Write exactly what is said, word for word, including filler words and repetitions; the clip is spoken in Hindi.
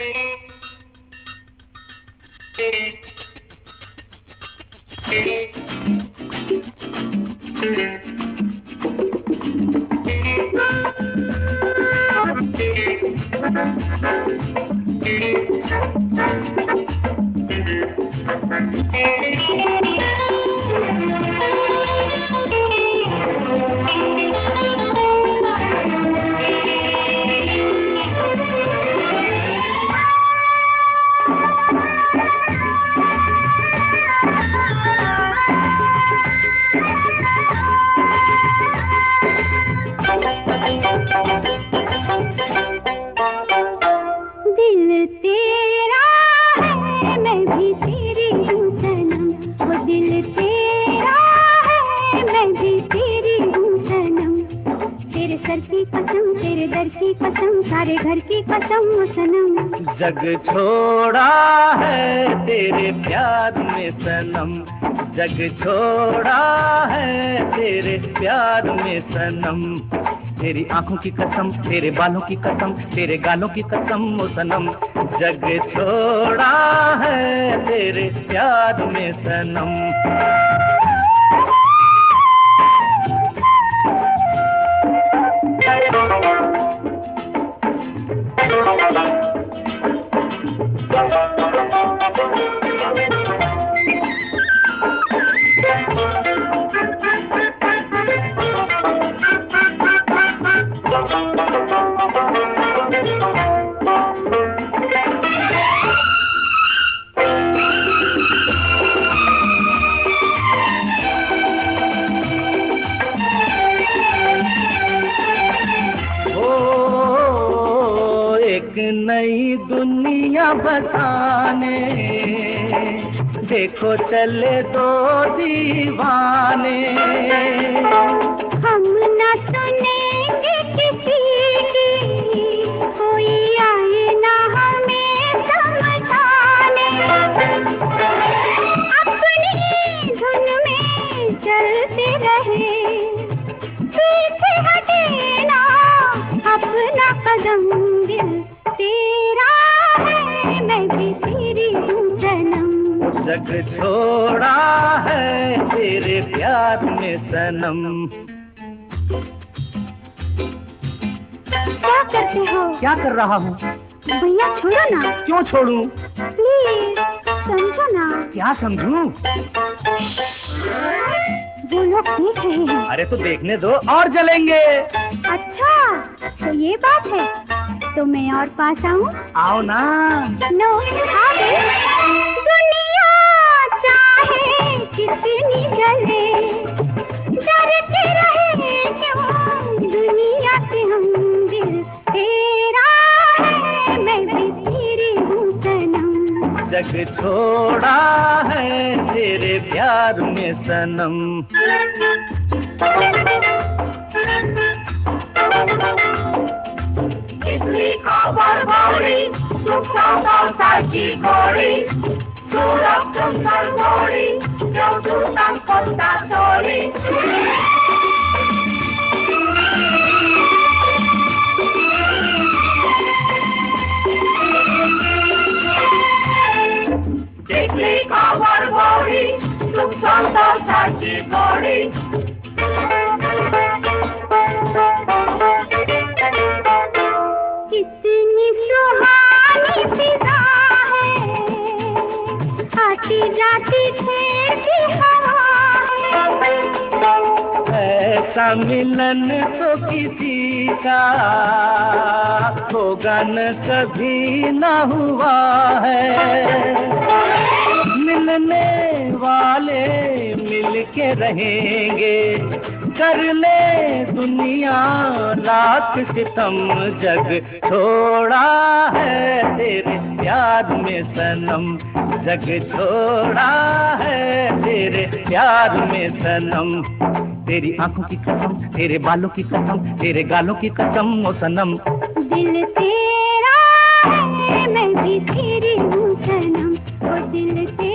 जग छोड़ा है तेरे प्यार में सनम, जग छोड़ा है तेरे प्यार में सनम। तेरी आंखों की कसम, तेरे बालों की कसम, तेरे गालों की कसम ओ सनम। जग छोड़ा है तेरे प्यार में सनम। नई दुनिया बसाने देखो चले दो दीवाने। हम न सुनेंगे किसी की, कोई आए ना हमें समझाने। अपनी धुन में चलते रहे, पीछे हटे ना अपना कदम। दिल तेरा है मैं भी तेरी हूँ सनम। जग छोड़ा है तेरे प्यार में सनम। क्या करते हो? क्या कर रहा हूँ? भैया छोड़ो ना। क्यों छोड़ूं? प्लीज समझो ना। क्या समझूं? वो लोग देख रहे हैं। अरे तो देखने दो, और जलेंगे। अच्छा तो ये बात है, तो मैं और पास आऊं? आओ ना। नो आ गई। दुनिया चाहे कितनी जले, डरते रहे क्यों दुनिया से हम। दिल तेरा है मैं भी तेरी हूँ सनम। जग छोड़ा है तेरे प्यार में सनम। इसलिए खबर भरी सुखों साची घोड़ी, सूरत सुंदर घोड़ी जो दूतम कोता छोड़ी। इसलिए खबर भरी सुखों साची घोड़ी। कितनी सुहानी फिजा है, आती जाती छेड़ती हवा है। ऐसा मिलन तो किसी का होगा न कभी न हुआ है। मिलने वाले मिल के रहेंगे, कर ले दुनिया लाख सितम। जग छोड़ा है तेरे प्यार में सनम, जग छोड़ा है तेरे प्यार में सनम। तेरी आंखों की कसम, तेरे बालों की कसम, तेरे गालों की कसम ओ सनम। दिल तेरा है मैं भी तेरी हूँ सनम। ओ दिल तेरा